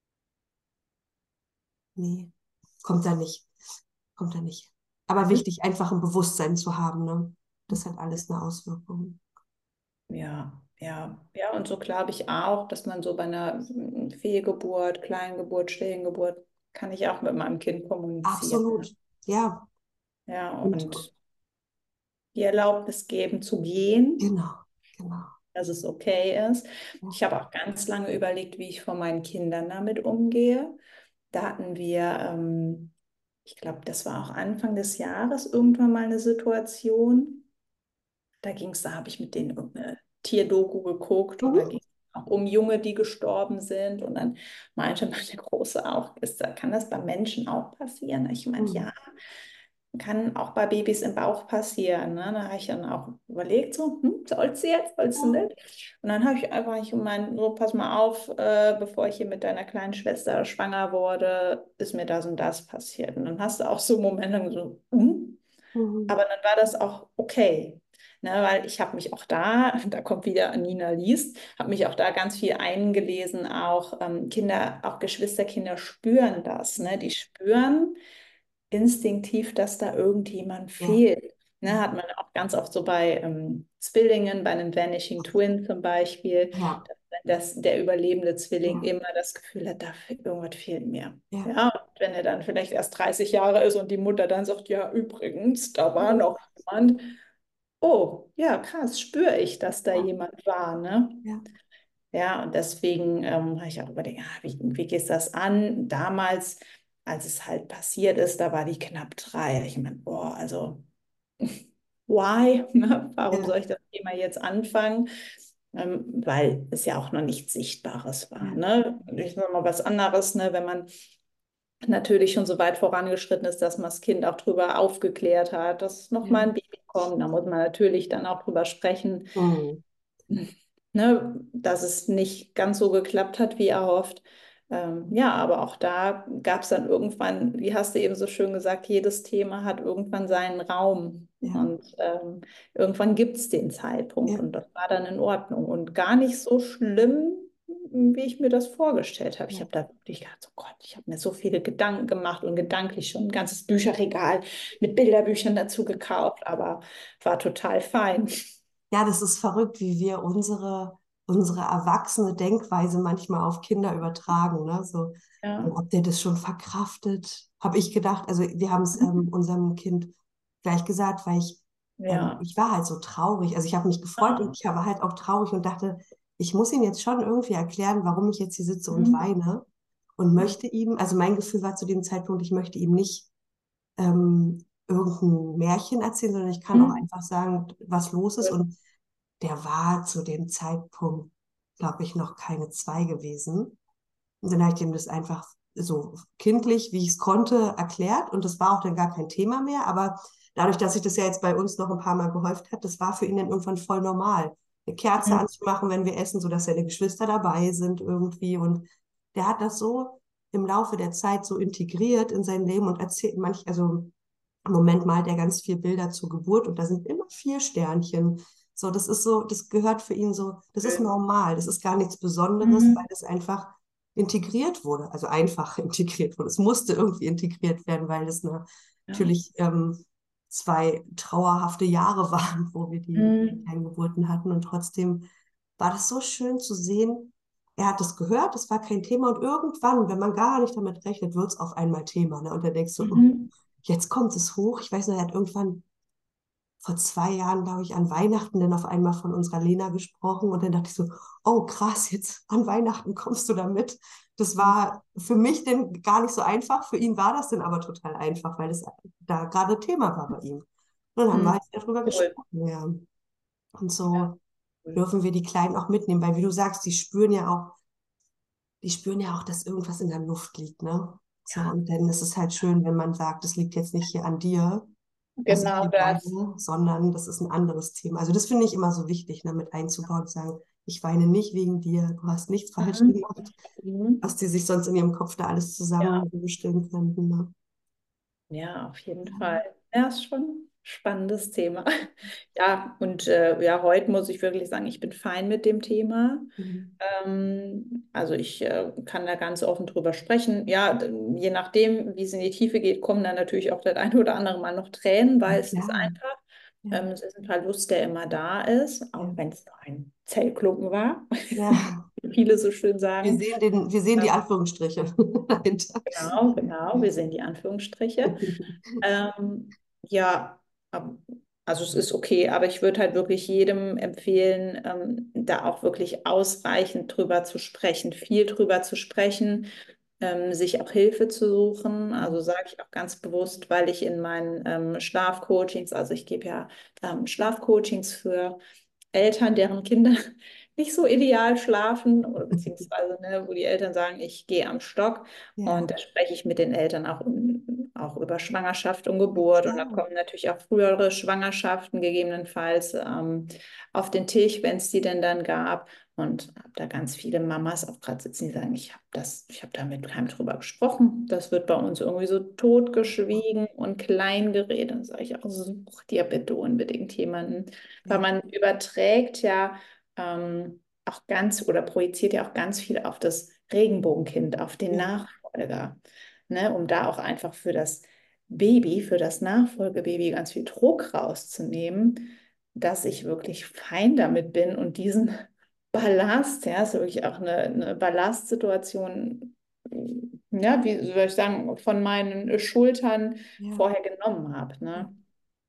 Nee, kommt er nicht. Kommt er nicht. Aber wichtig, einfach ein Bewusstsein zu haben, ne? Das hat alles eine Auswirkung. Ja, ja, ja, und so glaube ich auch, dass man so bei einer mm, Fehlgeburt, Kleingeburt, Stillgeburt, kann ich auch mit meinem Kind kommunizieren. Ne? Absolut. Ja. Ja, Und und die Erlaubnis geben zu gehen, genau, genau. dass es okay ist. Ja. Ich habe auch ganz lange überlegt, wie ich vor meinen Kindern damit umgehe. Da hatten wir, ähm, ich glaube, das war auch Anfang des Jahres irgendwann mal eine Situation. Da ging es, da habe ich mit denen irgendeine Tierdoku geguckt und da Mhm. ging es auch um Junge, die gestorben sind. Und dann meinte meine Große auch, ist, da- kann das bei Menschen auch passieren? Ich meinte, Mhm. ja, kann auch bei Babys im Bauch passieren. Ne? Da habe ich dann auch überlegt, so, hm, soll's jetzt, soll's Ja. nicht? Und dann habe ich einfach ich gemeint, so, pass mal auf, äh, bevor ich hier mit deiner kleinen Schwester schwanger wurde, ist mir das und das passiert. Und dann hast du auch so Momente so, hm? Mhm. Aber dann war das auch okay. Ne, weil ich habe mich auch da, da kommt wieder Nina liest, habe mich auch da ganz viel eingelesen, auch ähm, Kinder, auch Geschwisterkinder spüren das. Ne? Die spüren instinktiv, dass da irgendjemand Ja. fehlt. Ne? Ja. Hat man auch ganz oft so bei ähm, Zwillingen, bei einem Vanishing Twin zum Beispiel, Ja. dass der überlebende Zwilling Ja. immer das Gefühl hat, da fe- irgendwas fehlt mir. Ja. Ja, und wenn er dann vielleicht erst dreißig Jahre ist und die Mutter dann sagt, ja, übrigens, da war Mhm. noch jemand. Oh, ja, krass, spüre ich, dass da Ja. jemand war, ne? Ja. Ja, und deswegen ähm, habe ich auch überlegt, ja, wie, wie gehst du das an? Damals, als es halt passiert ist, da war die knapp drei. Ich meine, boah, also, why? Ne? Warum soll Ja. ich das Thema jetzt anfangen? Ähm, weil es ja auch noch nichts Sichtbares war, Ja. ne? Ich sage mal was anderes, ne? Wenn man natürlich schon so weit vorangeschritten ist, dass man das Kind auch drüber aufgeklärt hat, dass noch mal Ja. ein Baby kommt, da muss man natürlich dann auch drüber sprechen, Mhm. ne, dass es nicht ganz so geklappt hat, wie erhofft. Ähm, ja, aber auch da gab es dann irgendwann, wie hast du eben so schön gesagt, jedes Thema hat irgendwann seinen Raum. Ja. Und ähm, irgendwann gibt es den Zeitpunkt Ja. und das war dann in Ordnung und gar nicht so schlimm, wie ich mir das vorgestellt habe. Ich Ja. habe da wirklich gedacht, oh Gott, ich habe mir so viele Gedanken gemacht und gedanklich schon ein ganzes Bücherregal mit Bilderbüchern dazu gekauft, aber war total fein. Ja, das ist verrückt, wie wir unsere, unsere erwachsene Denkweise manchmal auf Kinder übertragen. Ne? So, Ja. ob der das schon verkraftet, habe ich gedacht. Also wir haben es ähm, unserem Kind gleich gesagt, weil ich, ähm, Ja. ich war halt so traurig. Also ich habe mich gefreut und ich war halt auch traurig und dachte, ich muss ihm jetzt schon irgendwie erklären, warum ich jetzt hier sitze und Mhm. weine und möchte ihm, also mein Gefühl war zu dem Zeitpunkt, ich möchte ihm nicht ähm, irgendein Märchen erzählen, sondern ich kann auch Mhm. einfach sagen, was los ist. Und der war zu dem Zeitpunkt, glaube ich, noch keine zwei gewesen. Und dann habe ich dem das einfach so kindlich, wie ich es konnte, erklärt. Und das war auch dann gar kein Thema mehr. Aber dadurch, dass sich das ja jetzt bei uns noch ein paar Mal gehäuft hat, das war für ihn dann irgendwann voll normal. Eine Kerze Mhm. anzumachen, wenn wir essen, sodass seine Geschwister dabei sind irgendwie. Und der hat das so im Laufe der Zeit so integriert in sein Leben und erzählt manch, also im Moment malt er ganz viel Bilder zur Geburt und da sind immer vier Sternchen. So, das ist so, das gehört für ihn so, das ist Schön. normal, das ist gar nichts Besonderes, weil Mhm. das einfach integriert wurde, also einfach integriert wurde. Es musste irgendwie integriert werden, weil es eine, Ja. natürlich ähm, zwei trauerhafte Jahre waren, wo wir die Mhm. Kleingeburten hatten und trotzdem war das so schön zu sehen. er hat es gehört, es war kein Thema und irgendwann, wenn man gar nicht damit rechnet, wird es auf einmal Thema. Ne? Und dann denkst du, oh, Mhm. jetzt kommt es hoch. Ich weiß noch, er hat irgendwann vor zwei Jahren, glaube ich, an Weihnachten dann auf einmal von unserer Lena gesprochen und dann dachte ich so, oh krass, jetzt an Weihnachten kommst du damit. Das war für mich dann gar nicht so einfach, für ihn war das dann aber total einfach, weil es da gerade Thema war bei ihm. Und dann haben wir Mhm. halt darüber Cool. gesprochen, ja. Und Ja, so cool. dürfen wir die Kleinen auch mitnehmen, weil wie du sagst, die spüren ja auch, die spüren ja auch, dass irgendwas in der Luft liegt, ne? So, Ja, und dann ist es halt schön, wenn man sagt, das liegt jetzt nicht hier an dir, das sind genau wir beide, das. sondern das ist ein anderes Thema. Also das finde ich immer so wichtig, ne, mit einzubauen, zu sagen, ich weine nicht wegen dir, du hast nichts falsch Mhm. gemacht, Mhm. was die sich sonst in ihrem Kopf da alles Ja. zusammenstellen könnten. Ne? Ja, auf jeden Ja. Fall. Ja, ist schon ein spannendes Thema. Ja, und äh, ja, heute muss ich wirklich sagen, ich bin fein mit dem Thema. Mhm. Ähm, also ich äh, kann da ganz offen drüber sprechen. Ja, d- je nachdem, wie es in die Tiefe geht, kommen dann natürlich auch das eine oder andere Mal noch Tränen, Ja, weil es ist klar. einfach, Ja, ähm, es ist ein Verlust, der immer da ist, ja. auch wenn es nur ein Zellklumpen war, Ja. wie viele so schön Wir sagen. sehen den, wir sehen die Ähm, Anführungsstriche dahinter. Genau, genau, wir sehen die Anführungsstriche. Ähm, ja, ab- also es ist okay, aber ich würde halt wirklich jedem empfehlen, ähm, da auch wirklich ausreichend drüber zu sprechen, viel drüber zu sprechen, ähm, sich auch Hilfe zu suchen. Also sage ich auch ganz bewusst, weil ich in meinen ähm, Schlafcoachings, also ich gebe ja ähm, Schlafcoachings für Eltern, deren Kinder nicht so ideal schlafen oder beziehungsweise ne, wo die Eltern sagen, ich gehe am Stock. Und Ja, da spreche ich mit den Eltern auch, um, auch über Schwangerschaft und ja, Geburt. Und da klar. kommen natürlich auch frühere Schwangerschaften gegebenenfalls ähm, auf den Tisch, wenn es die denn dann gab. Und habe da ganz viele Mamas auch gerade sitzen, die sagen, ich habe das, ich habe da mit keinem drüber gesprochen. Das wird bei uns irgendwie so totgeschwiegen und klein geredet. Dann sage ich auch, such dir bitte unbedingt jemanden. Weil Ja, man überträgt ja ähm, auch ganz oder projiziert ja auch ganz viel auf das Regenbogenkind, auf den ja, Nachfolger, ne, um da auch einfach für das Baby, für das Nachfolgebaby ganz viel Druck rauszunehmen, dass ich wirklich fein damit bin und diesen Ballast, ja, ist wirklich auch eine, eine Ballastsituation, ja, wie soll ich sagen, von meinen Schultern ja. vorher genommen habe, Ja. ne?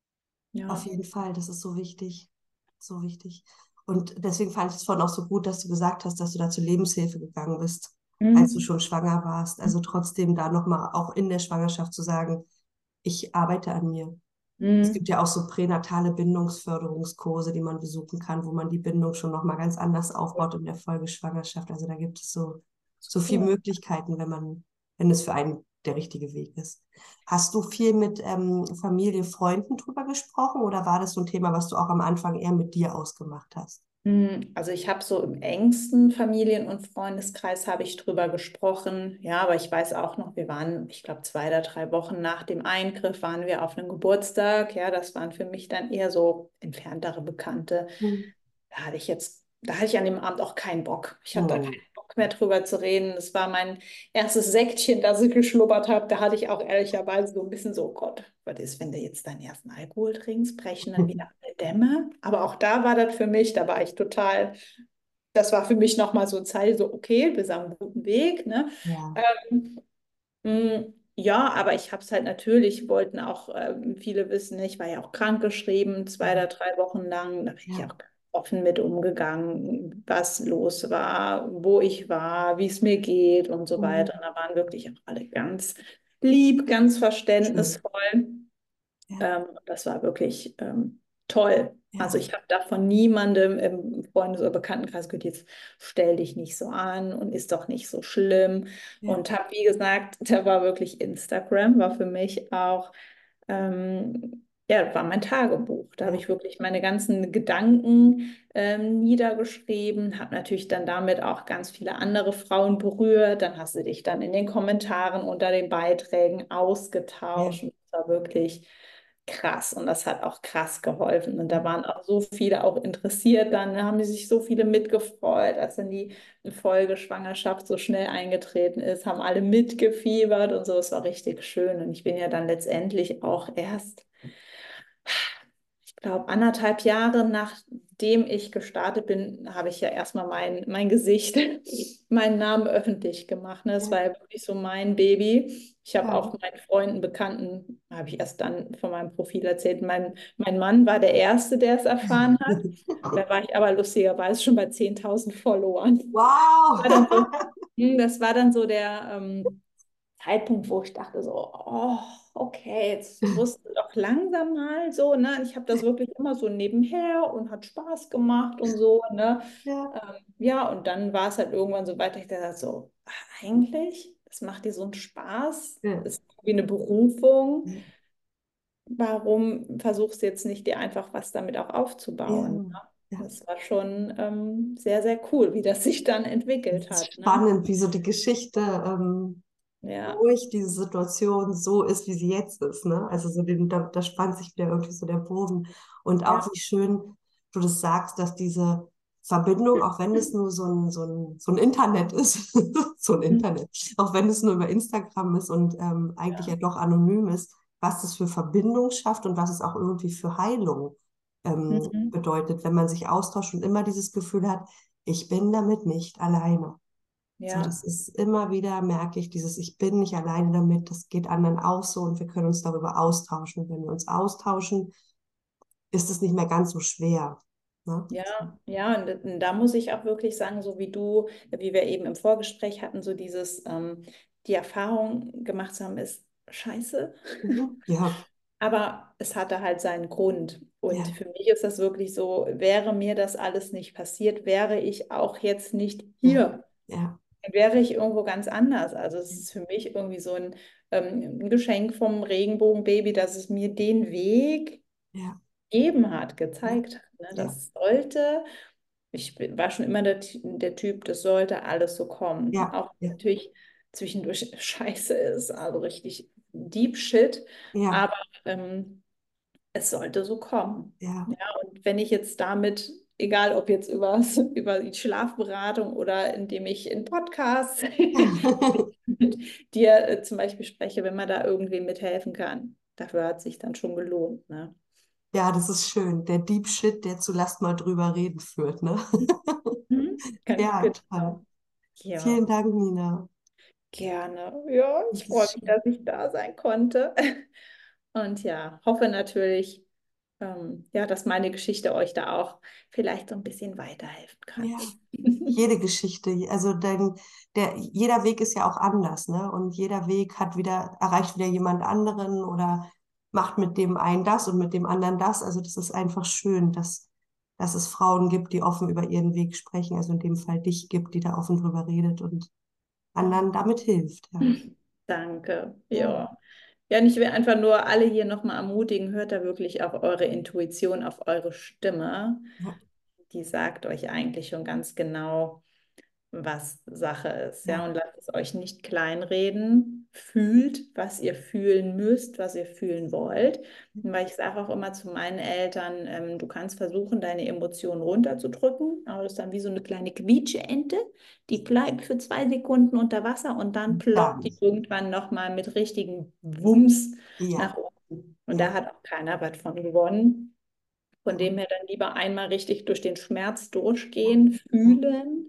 Auf Ja. jeden Fall, das ist so wichtig. So wichtig. Und deswegen fand ich es vorhin auch so gut, dass du gesagt hast, dass du da zur Lebenshilfe gegangen bist, als du Mhm. schon schwanger warst. Also trotzdem da nochmal auch in der Schwangerschaft zu sagen, ich arbeite an mir. Es gibt Mhm. ja auch so pränatale Bindungsförderungskurse, die man besuchen kann, wo man die Bindung schon nochmal ganz anders aufbaut in der Folgeschwangerschaft. Also da gibt es so, so viele Cool. Möglichkeiten, wenn man, wenn es für einen der richtige Weg ist. Hast du viel mit ähm, Familie, Freunden drüber gesprochen oder war das so ein Thema, was du auch am Anfang eher mit dir ausgemacht hast? Hm, Also ich habe so im engsten Familien- und Freundeskreis habe ich drüber gesprochen. Ja, aber ich weiß auch noch, wir waren, ich glaube, zwei oder drei Wochen nach dem Eingriff waren wir auf einem Geburtstag. Ja, das waren für mich dann eher so entferntere Bekannte. Hm. Da hatte ich jetzt, da hatte ich an dem Abend auch keinen Bock. Ich hatte da keinen Hm. Bock mehr drüber zu reden. Das war mein erstes Säckchen, das ich geschlubbert habe. Da hatte ich auch ehrlicherweise so ein bisschen so, oh Gott, was ist, wenn du jetzt deinen ersten Alkohol trinkst, brechen dann wieder alle Dämme. Aber auch da war das für mich, da war ich total, das war für mich nochmal so ein Zeichen, so, okay, wir sind auf einem guten Weg, ne? Ja, Ähm, Mm, Ja, aber ich habe es halt natürlich, wollten auch ähm, viele wissen, ne, ich war ja auch krankgeschrieben, zwei oder ja, drei Wochen lang. Da bin ich ja. auch offen mit umgegangen, was los war, wo ich war, wie es mir geht und so weiter. Und Hm. da waren wirklich auch alle ganz lieb, ganz Schön. verständnisvoll. Ja, Ähm, das war wirklich ähm, toll. Also ja, ich habe da von niemandem im Freundes- oder Bekanntenkreis gehört, jetzt stell dich nicht so an und ist doch nicht so schlimm. ja, Und habe, wie gesagt, da war wirklich Instagram, war für mich auch, ähm, ja, war mein Tagebuch. Da habe ja, ich wirklich meine ganzen Gedanken ähm, niedergeschrieben, habe natürlich dann damit auch ganz viele andere Frauen berührt. Dann hast du dich dann in den Kommentaren unter den Beiträgen ja, ausgetauscht. Und das war wirklich krass und das hat auch krass geholfen. Und da ja. waren auch so viele auch interessiert. Dann haben die sich so viele mitgefreut, als dann die Folgeschwangerschaft so schnell eingetreten ist, haben alle mitgefiebert und so. Es war richtig schön. Und ich bin ja dann letztendlich auch erst, glaube, anderthalb Jahre nachdem ich gestartet bin, habe ich ja erstmal mein, mein Gesicht, meinen Namen öffentlich gemacht. Ne? Das Ja, war ja wirklich so mein Baby. Ich habe ja. auch meinen Freunden, Bekannten, habe ich erst dann von meinem Profil erzählt. Mein, mein Mann war der Erste, der es erfahren hat. Da war ich aber lustigerweise schon bei zehntausend Followern. Wow! War dann so, hm, das war dann so der ähm, Zeitpunkt, wo ich dachte so, oh, okay, jetzt wirst du doch langsam mal so, ne? Ich habe das wirklich immer so nebenher und hat Spaß gemacht und so, ne? Ja, Ähm, ja, und dann war es halt irgendwann so weiter, ich dachte so, ach, eigentlich, das macht dir so einen Spaß, ja, ist wie eine Berufung. ja, Warum versuchst du jetzt nicht, dir einfach was damit auch aufzubauen? Ne? ja. Ja. Das war schon ähm, sehr, sehr cool, wie das sich dann entwickelt Es ist hat, ne? spannend, wie so die Geschichte ähm, Ja, durch diese Situation so ist, wie sie jetzt ist. Ne? Also so den, da, da spannt sich wieder irgendwie so der Bogen. Und auch ja. wie schön du das sagst, dass diese Verbindung, auch wenn es nur so ein, so ein, so ein Internet ist, so ein Mhm. Internet, auch wenn es nur über Instagram ist und ähm, eigentlich ja Ja. doch anonym ist, was das für Verbindung schafft und was es auch irgendwie für Heilung ähm, Mhm. bedeutet, wenn man sich austauscht und immer dieses Gefühl hat, ich bin damit nicht alleine. So, Ja, das ist immer wieder, merke ich, dieses Ich bin nicht alleine damit, das geht anderen auch so und wir können uns darüber austauschen. Und wenn wir uns austauschen, ist es nicht mehr ganz so schwer. Ne? ja, ja, und d- da muss ich auch wirklich sagen, so wie du, wie wir eben im Vorgespräch hatten, so dieses, ähm, die Erfahrung gemacht zu haben, ist scheiße, Mhm. Ja, aber es hatte halt seinen Grund. Und ja, für mich ist das wirklich so, wäre mir das alles nicht passiert, wäre ich auch jetzt nicht ja, hier, ja, dann wäre ich irgendwo ganz anders. Also es ist für mich irgendwie so ein, ähm, ein Geschenk vom Regenbogenbaby, dass es mir den Weg ja, gegeben hat, ja, gezeigt hat. Ne? ja, Das sollte, ich bin- war schon immer der, Ty- der Typ, das sollte alles so kommen. ja, Auch wenn es ja, natürlich zwischendurch scheiße ist, also richtig Deep Shit, ja, aber ähm, es sollte so kommen. ja, Ja, und wenn ich jetzt damit, egal ob jetzt über, über die Schlafberatung oder indem ich in Podcasts mit dir äh, zum Beispiel spreche, wenn man da irgendwie mithelfen kann, dafür hat sich dann schon gelohnt. Ne? ja, das ist schön. Der Deep Shit, der zu Lasst mal drüber reden führt, ne? Mhm. Ganz Ja, toll. genau. Vielen Ja, Dank, Nina. gerne. Ja, Das ich freue ist mich, schön. dass ich da sein konnte. Und ja, hoffe natürlich, ähm, ja, dass meine Geschichte euch da auch vielleicht so ein bisschen weiterhelfen kann. Ja. Jede Geschichte, also dein, der, jeder Weg ist ja auch anders, ne? Und jeder Weg hat wieder, erreicht wieder jemand anderen oder macht mit dem einen das und mit dem anderen das. Also das ist einfach schön, dass, dass es Frauen gibt, die offen über ihren Weg sprechen, also in dem Fall dich gibt, die da offen drüber redet und Ja. anderen damit hilft. Ja, Danke. ja, Ja. Ja, und ich will einfach nur alle hier nochmal ermutigen, hört da wirklich auf eure Intuition, auf eure Stimme. ja, Die sagt euch eigentlich schon ganz genau, was Sache ist, ja, ja, und lasst es euch nicht kleinreden. Fühlt, was ihr fühlen müsst, was ihr fühlen wollt. Und weil ich sage auch immer zu meinen Eltern, ähm, du kannst versuchen, deine Emotionen runterzudrücken, aber das ist dann wie so eine kleine Quietscheente, die bleibt für zwei Sekunden unter Wasser und dann ploppt die dann, irgendwann nochmal mit richtigen Wumms ja, nach oben. Und da ja, hat auch keiner was von gewonnen. Von ja, dem her dann lieber einmal richtig durch den Schmerz ja, durchgehen, ja, fühlen,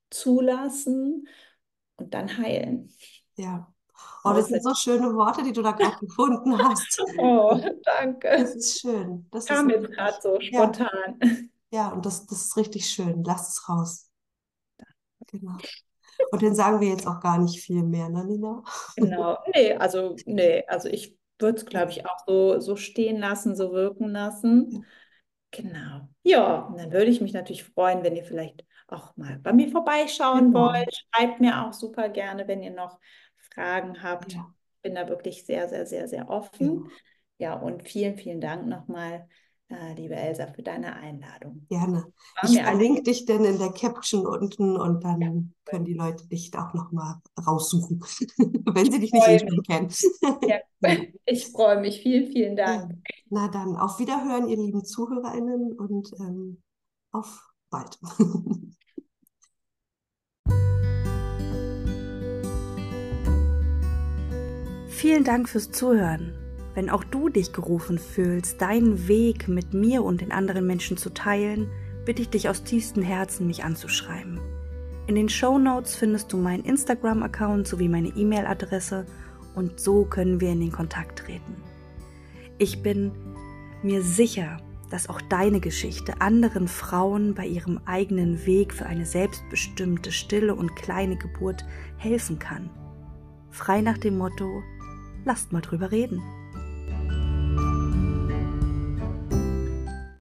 zulassen und dann heilen. ja. Oh, das sind Außer, so schöne Worte, die du da gerade gefunden hast. oh, Das danke. ist schön. Das ist Kam jetzt gerade richtig. so Ja, spontan. ja, und das, das ist richtig schön. Lass es raus. Genau. Und dann sagen wir jetzt auch gar nicht viel mehr, ne, Nina? Genau. Nee, also, nee, also ich würde es, Ja, glaube ich, auch so, so stehen lassen, so wirken lassen. ja, Genau. Ja, und dann würde ich mich natürlich freuen, wenn ihr vielleicht auch mal bei mir vorbeischauen genau. wollt. Schreibt mir auch super gerne, wenn ihr noch Fragen habt. Ja, Bin da wirklich sehr, sehr, sehr, sehr offen. ja, Ja, und vielen, vielen Dank nochmal, äh, liebe Elsa, für deine Einladung. gerne. War Ich mir ein verlinke dich denn in der Caption unten und ja, dann cool. können die Leute dich da auch nochmal raussuchen, wenn sie dich nicht eh Freue mich. schon kennen. Ja, Ja, ich freue mich. Vielen, vielen ja. Dank. Na dann, auf Wiederhören, ihr lieben ZuhörerInnen, und ähm, auf bald. Vielen Dank fürs Zuhören. Wenn auch du dich gerufen fühlst, deinen Weg mit mir und den anderen Menschen zu teilen, bitte ich dich aus tiefstem Herzen, mich anzuschreiben. In den Shownotes findest du meinen Instagram-Account sowie meine E-Mail-Adresse und so können wir in den Kontakt treten. Ich bin mir sicher, dass auch deine Geschichte anderen Frauen bei ihrem eigenen Weg für eine selbstbestimmte, stille und kleine Geburt helfen kann. Frei nach dem Motto, lasst mal drüber reden.